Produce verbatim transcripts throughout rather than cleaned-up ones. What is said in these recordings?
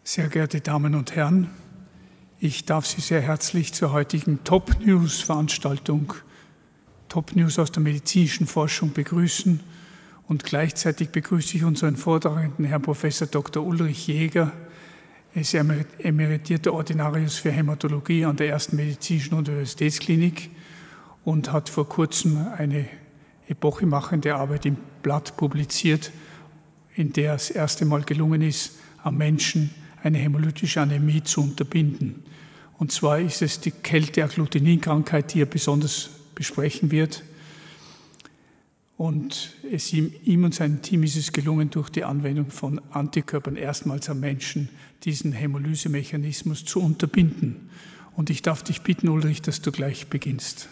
Sehr geehrte Damen und Herren, ich darf Sie sehr herzlich zur heutigen Top-News-Veranstaltung, Top-News aus der medizinischen Forschung begrüßen und gleichzeitig begrüße ich unseren Vortragenden, Herrn Professor Doktor Ulrich Jäger. Er ist emeritierter Ordinarius für Hämatologie an der Ersten Medizinischen Universitätsklinik und hat vor kurzem eine epochemachende Arbeit im Blatt publiziert, in der es das erste Mal gelungen ist, am Menschen eine hämolytische Anämie zu unterbinden. Und zwar ist es die Kälte-Agglutinin-Krankheit, die er besonders besprechen wird. Und es ihm, ihm und seinem Team ist es gelungen, durch die Anwendung von Antikörpern erstmals am Menschen diesen Hämolysemechanismus zu unterbinden. Und ich darf dich bitten, Ulrich, dass du gleich beginnst.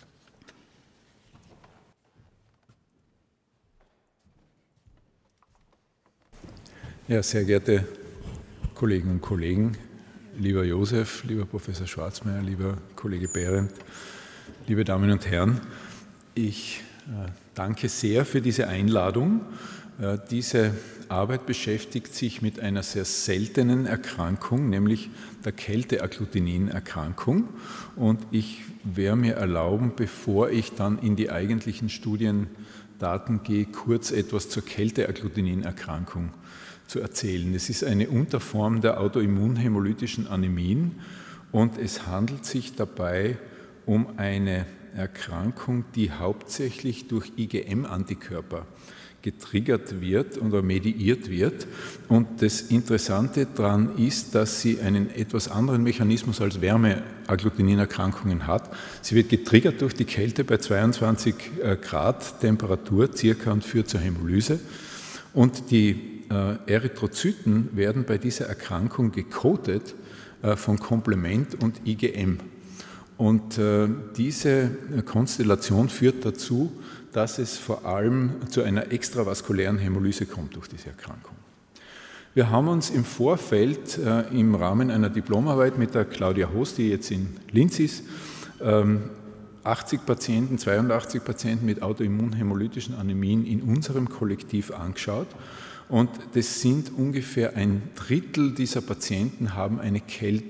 Ja, sehr geehrte Kolleginnen und Kollegen, lieber Josef, lieber Professor Schwarzmeier, lieber Kollege Behrendt, liebe Damen und Herren, ich äh, danke sehr für diese Einladung. Äh, diese Arbeit beschäftigt sich mit einer sehr seltenen Erkrankung, nämlich der Kälte-Agglutinin-Erkrankung. Und ich werde mir erlauben, bevor ich dann in die eigentlichen Studiendaten gehe, kurz etwas zur Kälte-Agglutinin-Erkrankung zu erzählen. Es ist eine Unterform der autoimmunhämolytischen Anämien und es handelt sich dabei um eine Erkrankung, die hauptsächlich durch I G M-Antikörper getriggert wird oder mediiert wird. Und das Interessante daran ist, dass sie einen etwas anderen Mechanismus als Wärme-Agglutinin-Erkrankungen hat. Sie wird getriggert durch die Kälte bei zweiundzwanzig Grad Temperatur circa und führt zur Hämolyse. Und die Äh, Erythrozyten werden bei dieser Erkrankung gekotet äh, von Komplement und I G M. Und äh, diese Konstellation führt dazu, dass es vor allem zu einer extravaskulären Hämolyse kommt durch diese Erkrankung. Wir haben uns im Vorfeld äh, im Rahmen einer Diplomarbeit mit der Claudia Hoos, die jetzt in Linz ist, ähm, achtzig Patienten, zweiundachtzig Patienten mit autoimmunhämolytischen Anämien in unserem Kollektiv angeschaut. Und das sind ungefähr ein Drittel dieser Patienten haben eine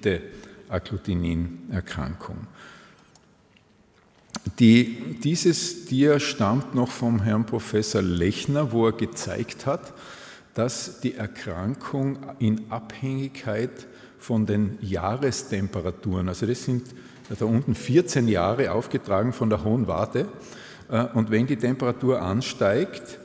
Kälte-Agglutinin-Erkrankung. Die, dieses Dia stammt noch vom Herrn Professor Lechner, wo er gezeigt hat, dass die Erkrankung in Abhängigkeit von den Jahrestemperaturen, also das sind da unten vierzehn Jahre aufgetragen von der Hohen Warte, und wenn die Temperatur ansteigt,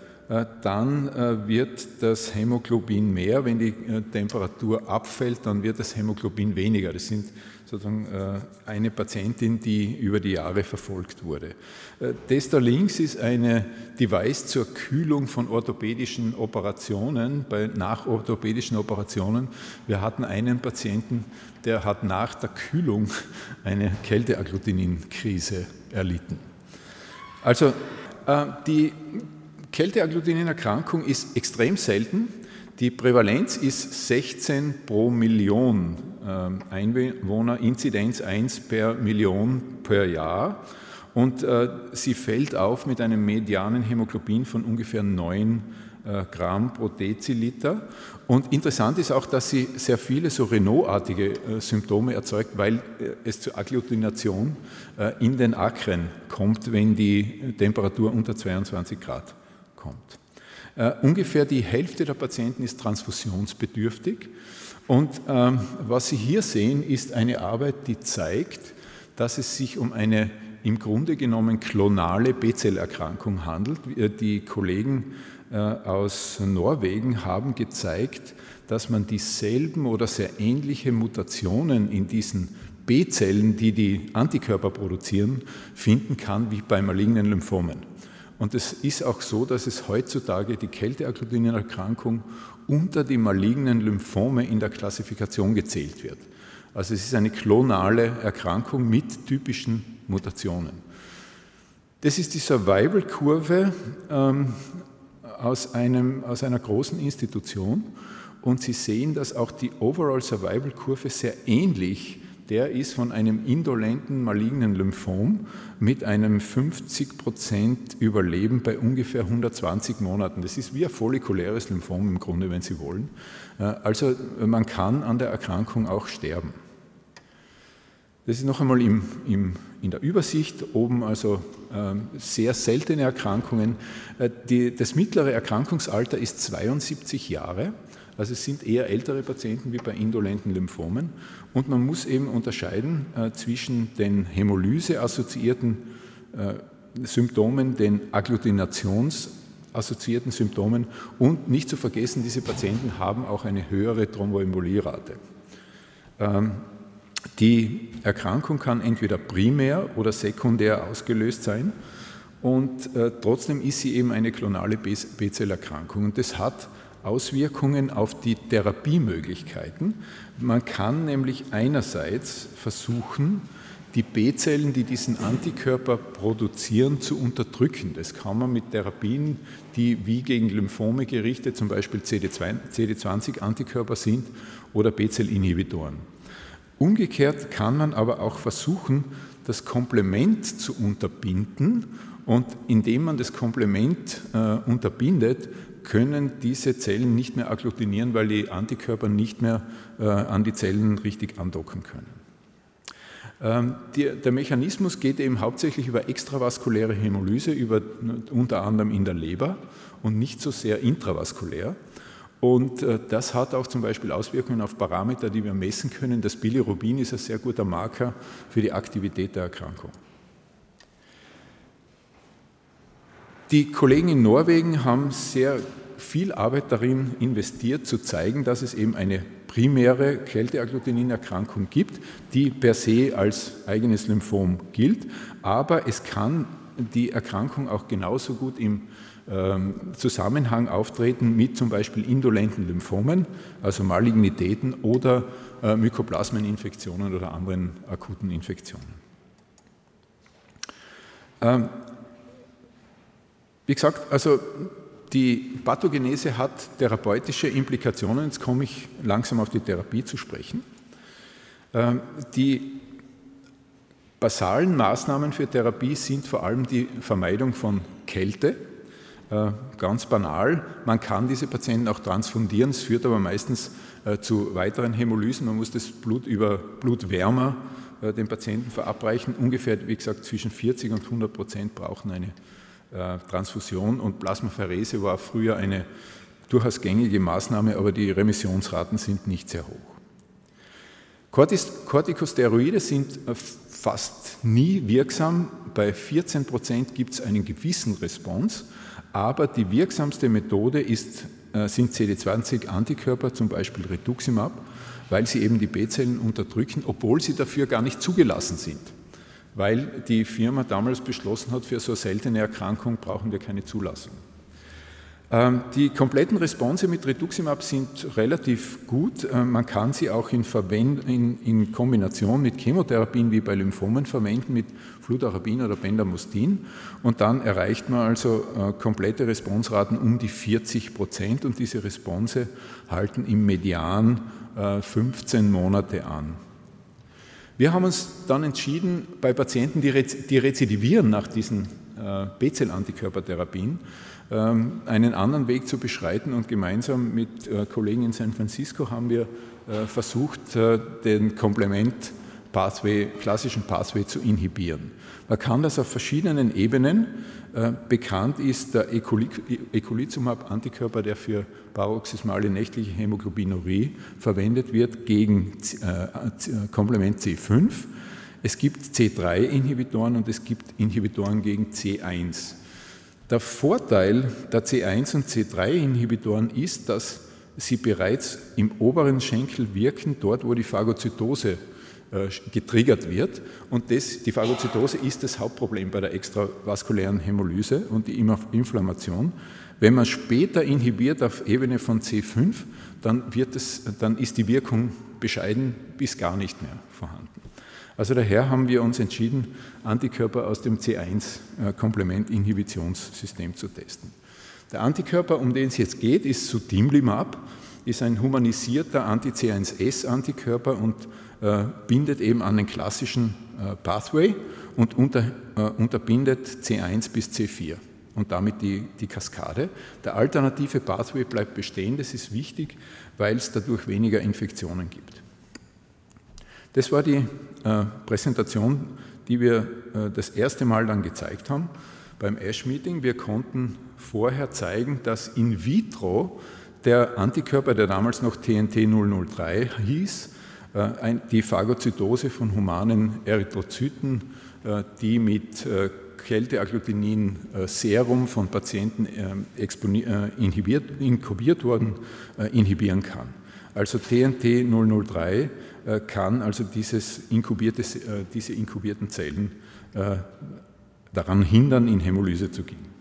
dann wird das Hämoglobin mehr. Wenn die Temperatur abfällt, dann wird das Hämoglobin weniger. Das sind sozusagen eine Patientin, die über die Jahre verfolgt wurde. Das da links ist eine Device zur Kühlung von orthopädischen Operationen, bei nachorthopädischen Operationen. Wir hatten einen Patienten, der hat nach der Kühlung eine Kälte-Agglutinin-Krise erlitten. Also die Kälte-Agglutinin-Erkrankung ist extrem selten. Die Prävalenz ist sechzehn pro Million Einwohner, Inzidenz eins per Million per Jahr. Und sie fällt auf mit einem medianen Hämoglobin von ungefähr neun Gramm pro Deziliter. Und interessant ist auch, dass sie sehr viele so Renault-artige Symptome erzeugt, weil es zur Agglutination in den Akren kommt, wenn die Temperatur unter zweiundzwanzig Grad kommt. Uh, ungefähr die Hälfte der Patienten ist transfusionsbedürftig und ähm, was Sie hier sehen, ist eine Arbeit, die zeigt, dass es sich um eine im Grunde genommen klonale B-Zellerkrankung handelt. Die Kollegen äh, aus Norwegen haben gezeigt, dass man dieselben oder sehr ähnliche Mutationen in diesen B-Zellen, die die Antikörper produzieren, finden kann wie bei malignen Lymphomen. Und es ist auch so, dass es heutzutage die Kälte-Agglutinin-Erkrankung unter die malignen Lymphome in der Klassifikation gezählt wird. Also es ist eine klonale Erkrankung mit typischen Mutationen. Das ist die Survival-Kurve ähm, aus, einem, aus einer großen Institution und Sie sehen, dass auch die Overall-Survival-Kurve sehr ähnlich der ist von einem indolenten malignen Lymphom mit einem fünfzig Prozent Überleben bei ungefähr hundertzwanzig Monaten. Das ist wie ein follikuläres Lymphom im Grunde, wenn Sie wollen. Also man kann an der Erkrankung auch sterben. Das ist noch einmal im, im, in der Übersicht oben, also äh, sehr seltene Erkrankungen. Äh, die, das mittlere Erkrankungsalter ist zweiundsiebzig Jahre, also es sind eher ältere Patienten wie bei indolenten Lymphomen. Und man muss eben unterscheiden äh, zwischen den Hämolyse-assoziierten äh, Symptomen, den Agglutinations-assoziierten Symptomen und nicht zu vergessen, diese Patienten haben auch eine höhere Thromboembolierate. Ähm, Die Erkrankung kann entweder primär oder sekundär ausgelöst sein und äh, trotzdem ist sie eben eine klonale B-Zellerkrankung und das hat Auswirkungen auf die Therapiemöglichkeiten. Man kann nämlich einerseits versuchen, die B-Zellen, die diesen Antikörper produzieren, zu unterdrücken. Das kann man mit Therapien, die wie gegen Lymphome gerichtet, zum Beispiel C D zwanzig Antikörper sind oder B-Zellinhibitoren. Umgekehrt kann man aber auch versuchen, das Komplement zu unterbinden und indem man das Komplement äh, unterbindet, können diese Zellen nicht mehr agglutinieren, weil die Antikörper nicht mehr äh, an die Zellen richtig andocken können. Ähm, die, der Mechanismus geht eben hauptsächlich über extravaskuläre Hämolyse, über, unter anderem in der Leber und nicht so sehr intravaskulär. Und das hat auch zum Beispiel Auswirkungen auf Parameter, die wir messen können. Das Bilirubin ist ein sehr guter Marker für die Aktivität der Erkrankung. Die Kollegen in Norwegen haben sehr viel Arbeit darin investiert, zu zeigen, dass es eben eine primäre Kälteagglutinin-Erkrankung gibt, die per se als eigenes Lymphom gilt, aber es kann die Erkrankung auch genauso gut im Zusammenhang auftreten mit zum Beispiel indolenten Lymphomen, also Malignitäten oder äh, Mykoplasmeninfektionen oder anderen akuten Infektionen. Ähm, wie gesagt, also die Pathogenese hat therapeutische Implikationen. Jetzt komme ich langsam auf die Therapie zu sprechen. Ähm, die basalen Maßnahmen für Therapie sind vor allem die Vermeidung von Kälte. Ganz banal, man kann diese Patienten auch transfundieren, es führt aber meistens äh, zu weiteren Hämolysen. Man muss das Blut über Blutwärmer äh, den Patienten verabreichen. Ungefähr, wie gesagt, zwischen vierzig und hundert Prozent brauchen eine äh, Transfusion und Plasmapherese war früher eine durchaus gängige Maßnahme, aber die Remissionsraten sind nicht sehr hoch. Corticosteroide sind fast nie wirksam. Bei vierzehn Prozent gibt es einen gewissen Response. Aber die wirksamste Methode ist, sind C D zwanzig Antikörper, zum Beispiel Rituximab, weil sie eben die B-Zellen unterdrücken, obwohl sie dafür gar nicht zugelassen sind. Weil die Firma damals beschlossen hat, für so eine seltene Erkrankung brauchen wir keine Zulassung. Die kompletten Response mit Rituximab sind relativ gut. Man kann sie auch in, Verwend- in, in Kombination mit Chemotherapien wie bei Lymphomen verwenden, mit Fludarabin oder Bendamustine. Und dann erreicht man also äh, komplette Responsraten um die vierzig Prozent und diese Response halten im Median äh, fünfzehn Monate an. Wir haben uns dann entschieden, bei Patienten, die, rez- die rezidivieren nach diesen äh, B-Zell-Antikörpertherapien, einen anderen Weg zu beschreiten und gemeinsam mit Kollegen in San Francisco haben wir versucht, den Komplement-Pathway, klassischen Pathway zu inhibieren. Man kann das auf verschiedenen Ebenen. Bekannt ist der Eculizumab-Antikörper, der für paroxysmale nächtliche Hämoglobinurie verwendet wird gegen Komplement C fünf. Es gibt C drei Inhibitoren und es gibt Inhibitoren gegen C eins. Der Vorteil der C eins und C drei Inhibitoren ist, dass sie bereits im oberen Schenkel wirken, dort wo die Phagozytose äh, getriggert wird. Und das, die Phagozytose ist das Hauptproblem bei der extravaskulären Hämolyse und die Inflammation. Wenn man später inhibiert auf Ebene von C fünf, dann, wird es, dann ist die Wirkung bescheiden bis gar nicht mehr vorhanden. Also daher haben wir uns entschieden, Antikörper aus dem C eins Komplement-Inhibitionssystem zu testen. Der Antikörper, um den es jetzt geht, ist Sutimlimab. ist ein humanisierter Anti-C eins S-Antikörper und äh, bindet eben an den klassischen äh, Pathway und unter, äh, unterbindet C eins bis C vier und damit die, die Kaskade. Der alternative Pathway bleibt bestehen, das ist wichtig, weil es dadurch weniger Infektionen gibt. Das war die äh, Präsentation, die wir äh, das erste Mal dann gezeigt haben beim ASH-Meeting. Wir konnten vorher zeigen, dass in vitro der Antikörper, der damals noch T N T null null drei hieß, äh, ein, die Phagozytose von humanen Erythrozyten, äh, die mit äh, Kälteagglutinin-Serum von Patienten inhibiert, inkubiert wurden, inhibieren kann. Also T N T null null drei kann also dieses inkubierte, diese inkubierten Zellen daran hindern, in Hämolyse zu gehen.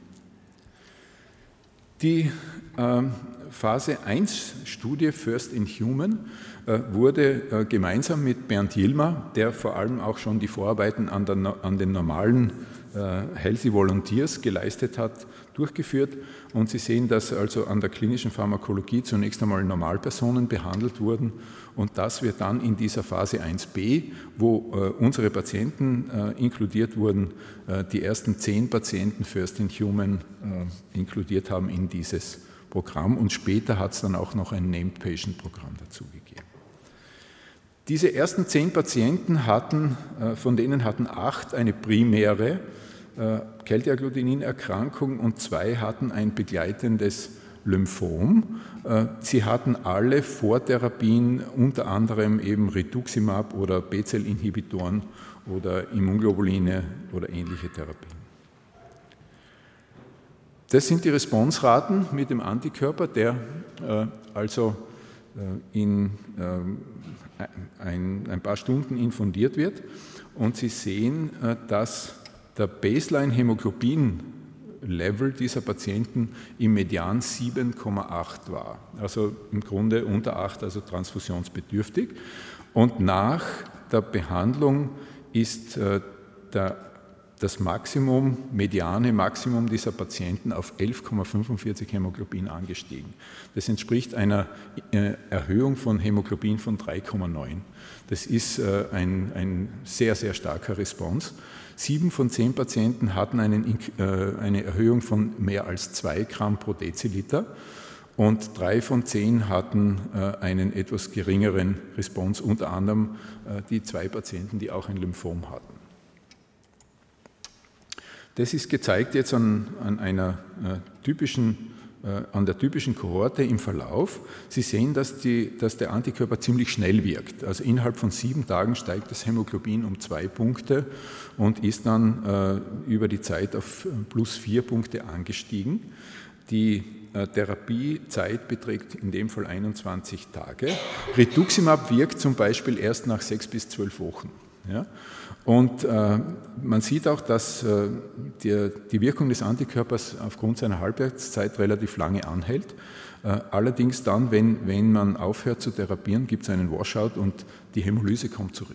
Die Phase eins Studie First in Human wurde gemeinsam mit Bernd Yilmaz, der vor allem auch schon die Vorarbeiten an, der, an den normalen Healthy Volunteers geleistet hat, durchgeführt. Und Sie sehen, dass also an der klinischen Pharmakologie zunächst einmal Normalpersonen behandelt wurden und dass wir dann in dieser Phase eins b, wo äh, unsere Patienten äh, inkludiert wurden, äh, die ersten zehn Patienten First in Human äh, inkludiert haben in dieses Programm, und später hat es dann auch noch ein Named Patient Programm dazu gegeben. Diese ersten zehn Patienten hatten, äh, von denen hatten acht eine primäre Kälteagglutinin-Erkrankung und zwei hatten ein begleitendes Lymphom. Sie hatten alle Vortherapien, unter anderem eben Rituximab oder B-Zell-Inhibitoren oder Immunglobuline oder ähnliche Therapien. Das sind die Responsraten mit dem Antikörper, der also in ein, ein paar Stunden infundiert wird. Und Sie sehen, dass der Baseline-Hämoglobin-Level dieser Patienten im Median sieben Komma acht war, also im Grunde unter acht, also transfusionsbedürftig. Und nach der Behandlung ist äh, der, das Maximum, mediane Maximum dieser Patienten auf elf Komma fünfundvierzig Hämoglobin angestiegen. Das entspricht einer äh, Erhöhung von Hämoglobin von drei Komma neun. Das ist äh, ein, ein sehr, sehr starker Response. Sieben von zehn Patienten hatten einen, äh, eine Erhöhung von mehr als zwei Gramm pro Deziliter und drei von zehn hatten äh, einen etwas geringeren Response, unter anderem äh, die zwei Patienten, die auch ein Lymphom hatten. Das ist gezeigt jetzt an, an einer äh, typischen an der typischen Kohorte im Verlauf. Sie sehen, dass, die, dass der Antikörper ziemlich schnell wirkt. Also innerhalb von sieben Tagen steigt das Hämoglobin um zwei Punkte und ist dann äh, über die Zeit auf plus vier Punkte angestiegen. Die äh, Therapiezeit beträgt in dem Fall einundzwanzig Tage. Rituximab wirkt zum Beispiel erst nach sechs bis zwölf Wochen. Ja? Und äh, man sieht auch, dass äh, die, die Wirkung des Antikörpers aufgrund seiner Halbwertszeit relativ lange anhält. Äh, allerdings dann, wenn, wenn man aufhört zu therapieren, gibt es einen Washout und die Hämolyse kommt zurück.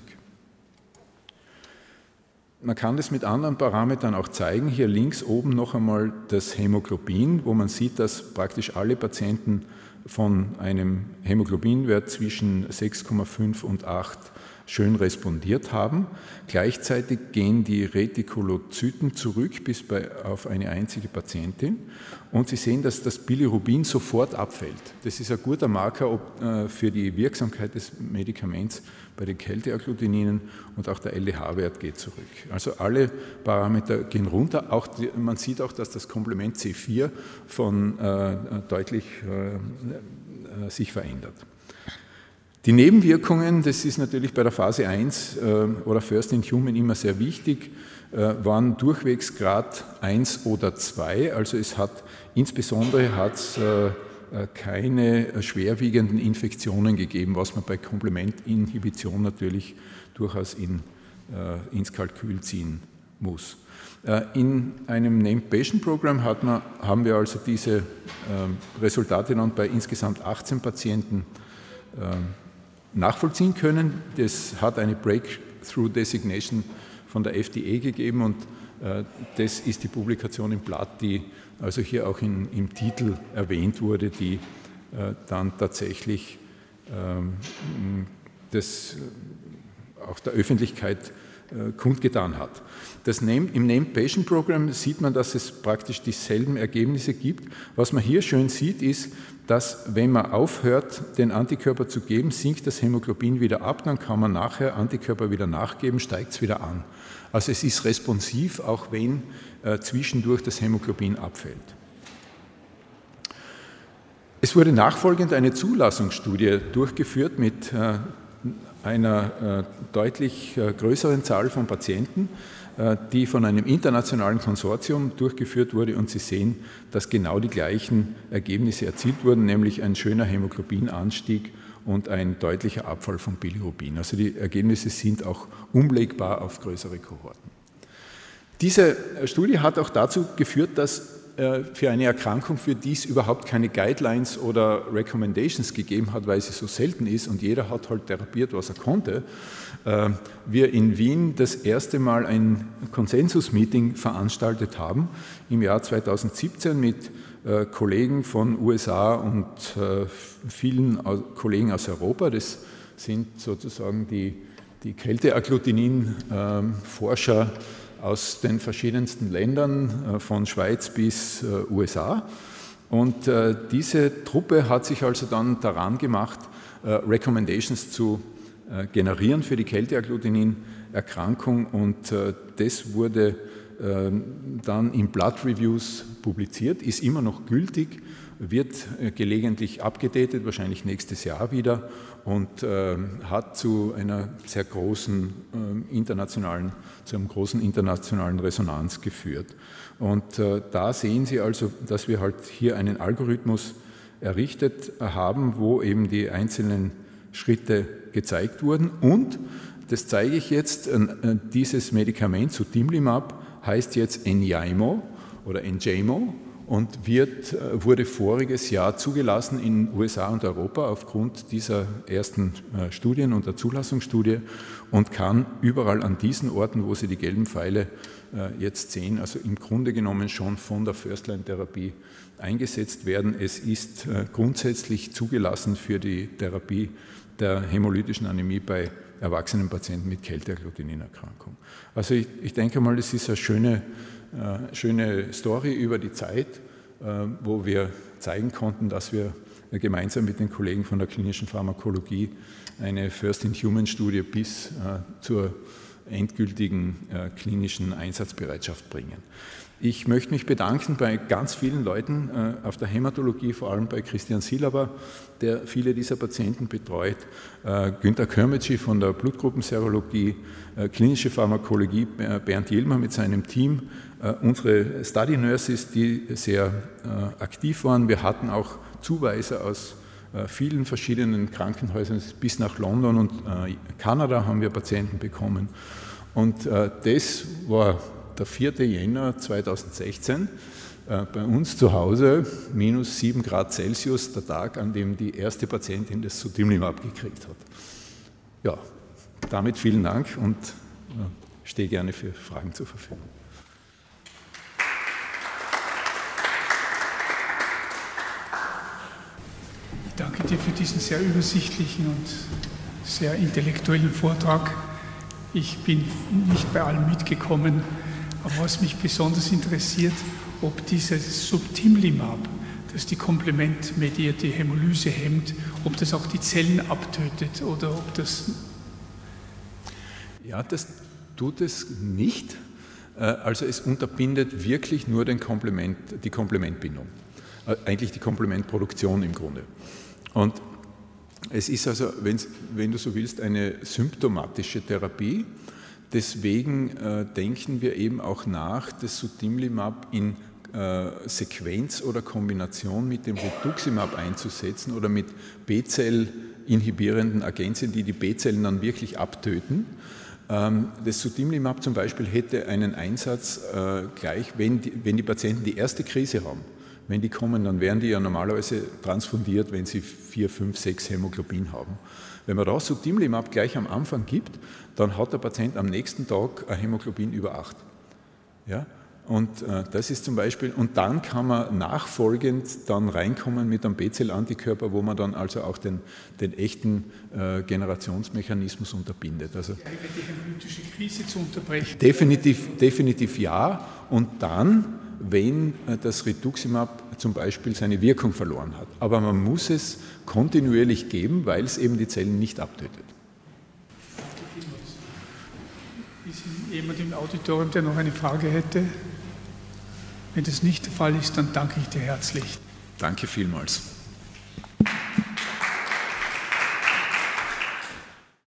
Man kann das mit anderen Parametern auch zeigen. Hier links oben noch einmal das Hämoglobin, wo man sieht, dass praktisch alle Patienten von einem Hämoglobinwert zwischen sechs Komma fünf und acht schön respondiert haben. Gleichzeitig gehen die Retikulozyten zurück bis bei, auf eine einzige Patientin und Sie sehen, dass das Bilirubin sofort abfällt. Das ist ein guter Marker ob, äh, für die Wirksamkeit des Medikaments bei den Kälteagglutininen und auch der L D H-Wert geht zurück. Also alle Parameter gehen runter. Auch die, man sieht auch, dass das Komplement C vier von, äh, deutlich äh, äh, sich verändert. Die Nebenwirkungen, das ist natürlich bei der Phase eins äh, oder First in Human immer sehr wichtig, äh, waren durchwegs Grad eins oder zwei. Also es hat insbesondere hat's, äh, keine schwerwiegenden Infektionen gegeben, was man bei Komplementinhibition natürlich durchaus in, äh, ins Kalkül ziehen muss. Äh, in einem Named Patient Program hat man, haben wir also diese äh, Resultate dann bei insgesamt achtzehn Patienten äh, nachvollziehen können. Das hat eine Breakthrough Designation von der F D A gegeben und äh, das ist die Publikation im Blatt, die also hier auch in, im Titel erwähnt wurde, die dann tatsächlich das auch der Öffentlichkeit kundgetan hat. Das Name, im Named Patient Program sieht man, dass es praktisch dieselben Ergebnisse gibt. Was man hier schön sieht, ist, dass wenn man aufhört, den Antikörper zu geben, sinkt das Hämoglobin wieder ab, dann kann man nachher Antikörper wieder nachgeben, steigt es wieder an. Also es ist responsiv, auch wenn äh, zwischendurch das Hämoglobin abfällt. Es wurde nachfolgend eine Zulassungsstudie durchgeführt mit äh, einer äh, deutlich äh, größeren Zahl von Patienten, äh, die von einem internationalen Konsortium durchgeführt wurde, und Sie sehen, dass genau die gleichen Ergebnisse erzielt wurden, nämlich ein schöner Hämoglobinanstieg und ein deutlicher Abfall von Bilirubin. Also die Ergebnisse sind auch umlegbar auf größere Kohorten. Diese Studie hat auch dazu geführt, dass für eine Erkrankung, für die es überhaupt keine Guidelines oder Recommendations gegeben hat, weil sie so selten ist und jeder hat halt therapiert, was er konnte, wir in Wien das erste Mal ein Konsensus-Meeting veranstaltet haben im Jahr zweitausendsiebzehn mit Kollegen von U S A und vielen Kollegen aus Europa. Das sind sozusagen die, die Kälteagglutinin-Forscher aus den verschiedensten Ländern, von Schweiz bis U S A. Und diese Truppe hat sich also dann daran gemacht, Recommendations zu generieren für die Kälteagglutinin-Erkrankung, und das wurde dann in Blood Reviews publiziert, ist immer noch gültig, wird gelegentlich abgedatet, wahrscheinlich nächstes Jahr wieder, und äh, hat zu einer sehr großen äh, internationalen, zu einem großen internationalen Resonanz geführt. Und äh, da sehen Sie also, dass wir halt hier einen Algorithmus errichtet haben, wo eben die einzelnen Schritte gezeigt wurden. Und, das zeige ich jetzt, äh, dieses Medikament Sutimlimab heißt jetzt Enjaymo oder Enjaymo und wird, wurde voriges Jahr zugelassen in U S A und Europa aufgrund dieser ersten Studien und der Zulassungsstudie und kann überall an diesen Orten, wo Sie die gelben Pfeile jetzt sehen, also im Grunde genommen schon von der First-Line-Therapie eingesetzt werden. Es ist grundsätzlich zugelassen für die Therapie der hämolytischen Anämie bei erwachsenen Patienten mit Kälteagglutinin-Erkrankung. Also ich, ich denke mal, das ist eine schöne Äh, schöne Story über die Zeit, äh, wo wir zeigen konnten, dass wir äh, gemeinsam mit den Kollegen von der klinischen Pharmakologie eine First-in-Human-Studie bis äh, zur endgültigen äh, klinischen Einsatzbereitschaft bringen. Ich möchte mich bedanken bei ganz vielen Leuten äh, auf der Hämatologie, vor allem bei Christian Silaba, der viele dieser Patienten betreut, äh, Günter Körmetschi von der Blutgruppenserologie, äh, klinische Pharmakologie, äh, Bernd Jilmer mit seinem Team, äh, unsere Study Nurses, die sehr äh, aktiv waren. Wir hatten auch Zuweiser aus äh, vielen verschiedenen Krankenhäusern, bis nach London und äh, Kanada haben wir Patienten bekommen. Und äh, das war der vierte Jänner zweitausendsechzehn, äh, bei uns zu Hause, minus sieben Grad Celsius, der Tag, an dem die erste Patientin das Sutimlimab gekriegt hat. Ja, damit vielen Dank und äh, stehe gerne für Fragen zur Verfügung. Ich danke dir für diesen sehr übersichtlichen und sehr intellektuellen Vortrag. Ich bin nicht bei allem mitgekommen. Aber was mich besonders interessiert, ob dieses Sutimlimab, das die komplementmedierte Hämolyse hemmt, ob das auch die Zellen abtötet oder ob das... Ja, das tut es nicht. Also es unterbindet wirklich nur den Komplement, die Komplementbindung, eigentlich die Komplementproduktion im Grunde. Und es ist also, wenn du so willst, eine symptomatische Therapie. Deswegen äh, denken wir eben auch nach, das Sutimlimab in äh, Sequenz oder Kombination mit dem Rituximab einzusetzen oder mit B-Zell-inhibierenden Agenzien, die die B-Zellen dann wirklich abtöten. Ähm, das Sutimlimab zum Beispiel hätte einen Einsatz äh, gleich, wenn die, wenn die Patienten die erste Krise haben. Wenn die kommen, dann werden die ja normalerweise transfundiert, wenn sie vier, fünf, sechs Hämoglobin haben. Wenn man da Sutimlimab gleich am Anfang gibt, dann hat der Patient am nächsten Tag ein Hämoglobin über acht. Ja? Und äh, das ist zum Beispiel, und dann kann man nachfolgend dann reinkommen mit einem B-Zell-Antikörper, wo man dann also auch den, den echten äh, Generationsmechanismus unterbindet. Also die hämolytische Krise zu unterbrechen. Definitiv, definitiv ja. Und dann, wenn äh, das Rituximab zum Beispiel seine Wirkung verloren hat. Aber man muss es kontinuierlich geben, weil es eben die Zellen nicht abtötet. Ist jemand im Auditorium, der noch eine Frage hätte? Wenn das nicht der Fall ist, dann danke ich dir herzlich. Danke vielmals.